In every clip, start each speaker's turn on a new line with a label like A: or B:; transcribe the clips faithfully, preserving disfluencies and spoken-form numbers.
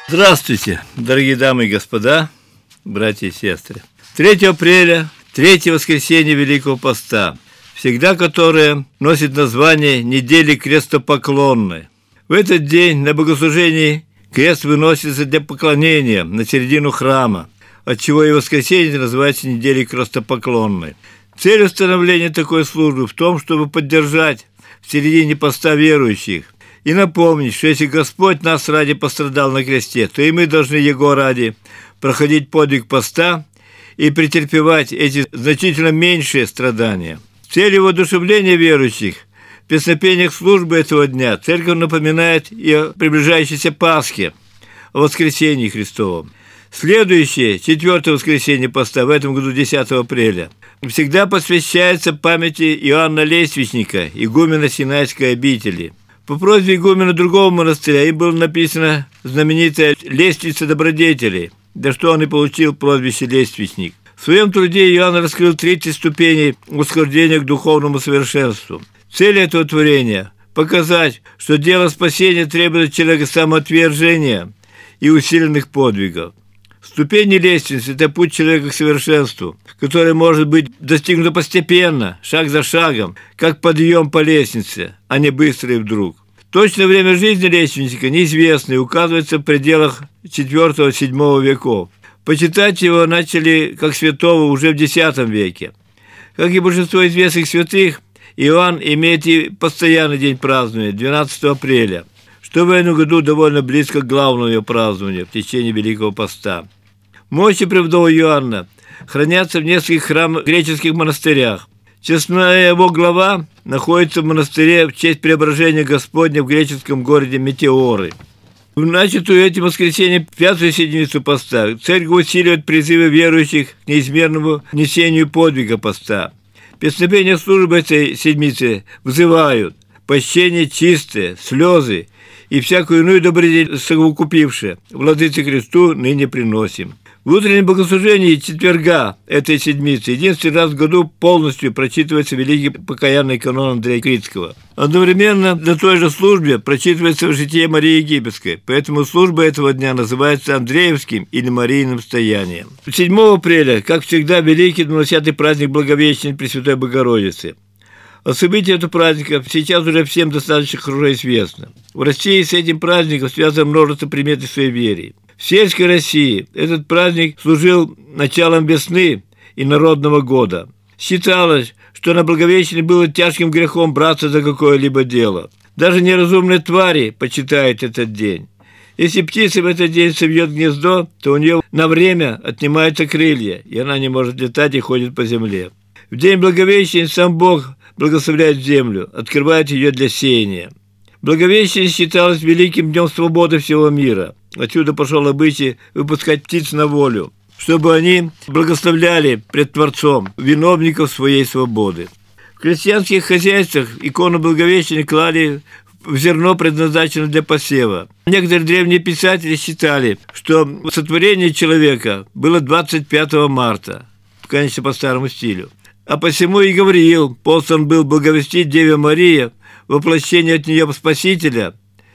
A: Здравствуйте, дорогие дамы и господа, братья и сестры. третьего апреля, третье воскресенье Великого Поста, всегда которое носит название недели крестопоклонной. В этот день на богослужении крест выносится для поклонения на середину храма, отчего и воскресенье называется неделей крестопоклонной. Цель установления такой службы в том, чтобы поддержать в середине поста верующих и напомнить, что если Господь нас ради пострадал на кресте, то и мы должны Его ради проходить подвиг поста и претерпевать эти значительно меньшие страдания. С целью воодушевления верующих в песнопениях службы этого дня Церковь напоминает и о приближающейся Пасхе, о воскресении Христовом. Следующее, четвертое воскресенье поста, в этом году десятого апреля, всегда посвящается памяти Иоанна Лествичника, игумена Синайской обители. По просьбе игумена другого монастыря им было написано знаменитая «Лестница добродетелей», за что он и получил прозвище «Лествичник». В своем труде Иоанн раскрыл тридцать ступеней восхождения к духовному совершенству. Цель этого творения – показать, что дело спасения требует от человека самоотвержения и усиленных подвигов. Ступени лестницы – это путь человека к совершенству, который может быть достигнут постепенно, шаг за шагом, как подъем по лестнице, а не быстро и вдруг. Точное время жизни лестничника неизвестно и указывается в пределах четвёртого-седьмого веков. Почитать его начали как святого уже в десятом веке. Как и большинство известных святых, Иоанн имеет и постоянный день празднования – двенадцатого апреля, что в этом году довольно близко к главному ее празднованию в течение Великого Поста. Мощи преподобного Иоанна хранятся в нескольких храмах греческих монастырях. Честная его глава находится в монастыре в честь преображения Господня в греческом городе Метеоры. В начатую этим воскресеньем пятую седмицу поста Церковь усиливает призывы верующих к неизмерному несению подвига поста. Песнопения службы этой седмицы взывают «Пощение чистое, слезы и всякую иную добродетель совокупившие, Владыце Христу ныне приносим». В утреннем богослужении четверга этой седмицы единственный раз в году полностью прочитывается великий покаянный канон Андрея Критского. Одновременно на той же службе прочитывается житие Марии Египетской, поэтому служба этого дня называется Андреевским или Марийным стоянием. седьмого апреля, как всегда, великий двадцатый праздник Благовещения Пресвятой Богородицы. О событии этого праздника сейчас уже всем достаточно хорошо известно. В России с этим праздником связано множество примет и суеверий. В сельской России этот праздник служил началом весны и народного года. Считалось, что на Благовещение было тяжким грехом браться за какое-либо дело. Даже неразумные твари почитают этот день. Если птица в этот день совьет гнездо, то у нее на время отнимаются крылья, и она не может летать и ходит по земле. В день Благовещения сам Бог благословляет землю, открывает ее для сеяния. Благовещение считалось великим днем свободы всего мира. Отсюда пошел обычай выпускать птиц на волю, чтобы они благословляли пред Творцом виновников своей свободы. В крестьянских хозяйствах икону Благовещения клали в зерно, предназначенное для посева. Некоторые древние писатели считали, что сотворение человека было двадцать пятого марта, конечно, по старому стилю. А посему и Гавриил послан был благовестить Деве Марии воплощение от нее Спасителя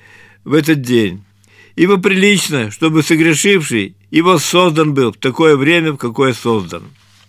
A: в этот день. Ибо прилично, чтобы согрешивший и воссоздан был в такое время, в какое создан.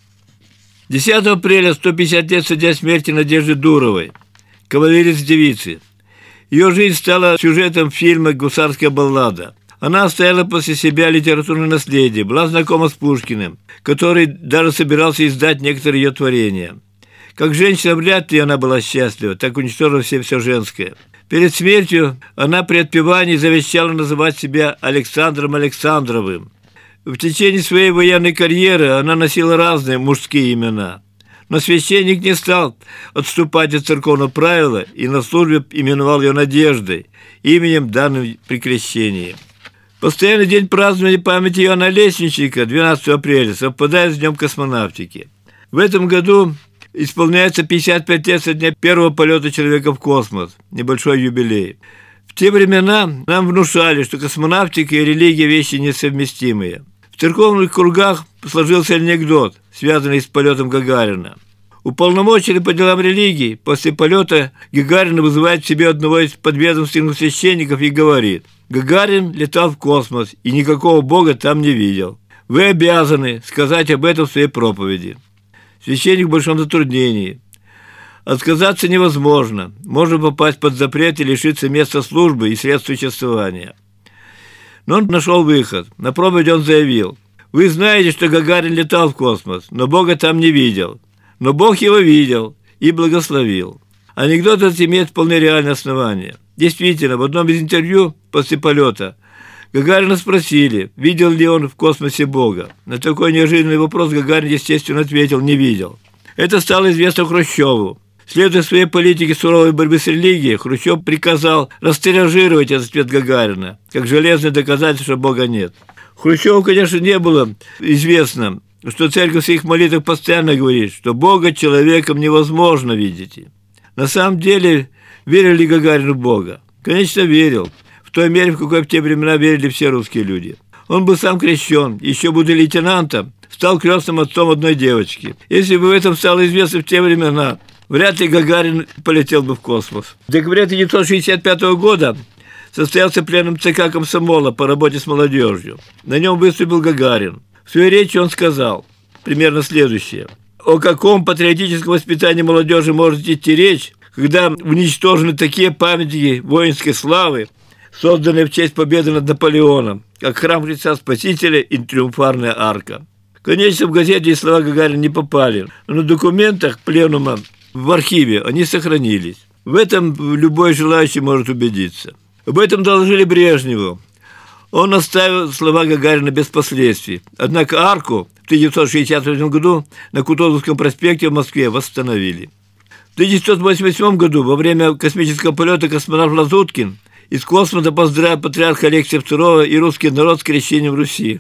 A: десятого апреля сто пятьдесят лет со дня смерти Надежды Дуровой, кавалерист-девицы. Ее жизнь стала сюжетом фильма «Гусарская баллада». Она оставила после себя литературное наследие, была знакома с Пушкиным, который даже собирался издать некоторые ее творения. Как женщина вряд ли она была счастлива, так уничтожила все, все женское. Перед смертью она при отпевании завещала называть себя Александром Александровым. В течение своей военной карьеры она носила разные мужские имена. Но священник не стал отступать от церковного правила и на службе именовал ее Надеждой, именем, данным при крещении. Постоянный день празднования памяти Иоанна Лествичника, двенадцатого апреля, совпадает с Днем космонавтики. В этом году исполняется пятьдесят пять лет со дня первого полета человека в космос, небольшой юбилей. В те времена нам внушали, что космонавтика и религия – вещи несовместимые. В церковных кругах сложился анекдот, связанный с полетом Гагарина. Уполномоченный по делам религии после полета Гагарина вызывает к себе одного из подведомственных священников и говорит: «Гагарин летал в космос и никакого Бога там не видел. Вы обязаны сказать об этом в своей проповеди». Священник в большом затруднении. Отказаться невозможно. Можно попасть под запрет и лишиться места службы и средств существования. Но он нашел выход. На проповеди он заявил: «Вы знаете, что Гагарин летал в космос, но Бога там не видел. Но Бог его видел и благословил». Анекдот этот имеет вполне реальное основание. Действительно, в одном из интервью после полета Гагарина спросили, видел ли он в космосе Бога. На такой неожиданный вопрос Гагарин, естественно, ответил: «Не видел». Это стало известно Хрущеву. Следуя своей политике суровой борьбы с религией, Хрущев приказал растиражировать этот ответ Гагарина, как железное доказательство, что Бога нет. Хрущеву, конечно, не было известно, что церковь в своих молитвах постоянно говорит, что Бога человеком невозможно видеть. На самом деле, верил ли Гагарин в Бога? Конечно, верил. В той мере, в какой в те времена верили все русские люди. Он был сам крещен, еще будучи лейтенантом, стал крестным отцом одной девочки. Если бы в этом стало известно в те времена, вряд ли Гагарин полетел бы в космос. В декабре тысяча девятьсот шестьдесят пятого года состоялся пленум ЦК комсомола по работе с молодежью. На нем выступил Гагарин. В своей речи он сказал примерно следующее: «О каком патриотическом воспитании молодежи может идти речь, когда уничтожены такие памятники воинской славы, созданные в честь победы над Наполеоном, как храм Христа Спасителя и Триумфальная арка». Конечно, в газете эти слова Гагарина не попали, но на документах пленума в архиве они сохранились. В этом любой желающий может убедиться. Об этом доложили Брежневу. Он оставил слова Гагарина без последствий. Однако арку в тысяча девятьсот шестьдесят третьем году на Кутузовском проспекте в Москве восстановили. В тысяча девятьсот восемьдесят восьмом году во время космического полета космонавт Лазуткин из космоса поздравил патриарха Алексия второго и русский народ с крещением Руси.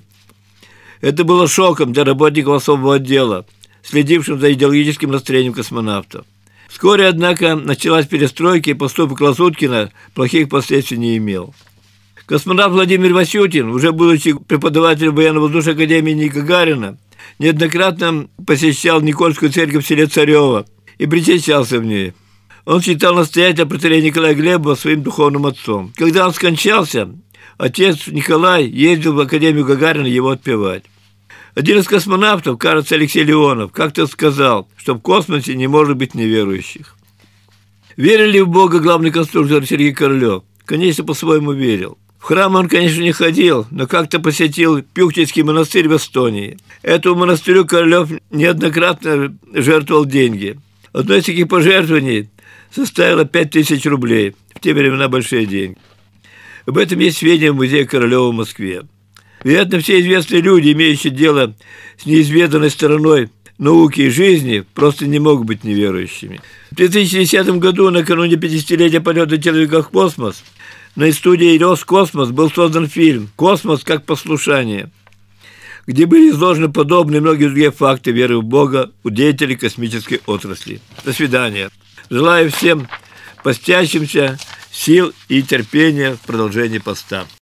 A: Это было шоком для работников особого отдела, следившим за идеологическим настроением космонавтов. Вскоре, однако, началась перестройка, и поступок Лазуткина плохих последствий не имел. Космонавт Владимир Васютин, уже будучи преподавателем военно-воздушной академии имени Гагарина, неоднократно посещал Никольскую церковь в селе Царево и причащался в ней. Он считал настоятеля протоиерея Николая Глебова своим духовным отцом. Когда он скончался, отец Николай ездил в Академию Гагарина его отпевать. Один из космонавтов, кажется, Алексей Леонов, как-то сказал, что в космосе не может быть неверующих. Верил ли в Бога главный конструктор Сергей Королёв? Конечно, по-своему верил. В храм он, конечно, не ходил, но как-то посетил Пюхтинский монастырь в Эстонии. Этому монастырю Королёв неоднократно жертвовал деньги. Одно из таких пожертвований составило пять тысяч рублей. В те времена большие деньги. Об этом есть сведения в музее Королёва в Москве. Вероятно, все известные люди, имеющие дело с неизведанной стороной науки и жизни, просто не могут быть неверующими. В две тысячи десятом году, накануне пятидесятилетия полета человека в космос, на студии «Роскосмос» был создан фильм «Космос как послушание», где были изложены подобные многие другие факты веры в Бога у деятелей космической отрасли. До свидания. Желаю всем постящимся сил и терпения в продолжении поста.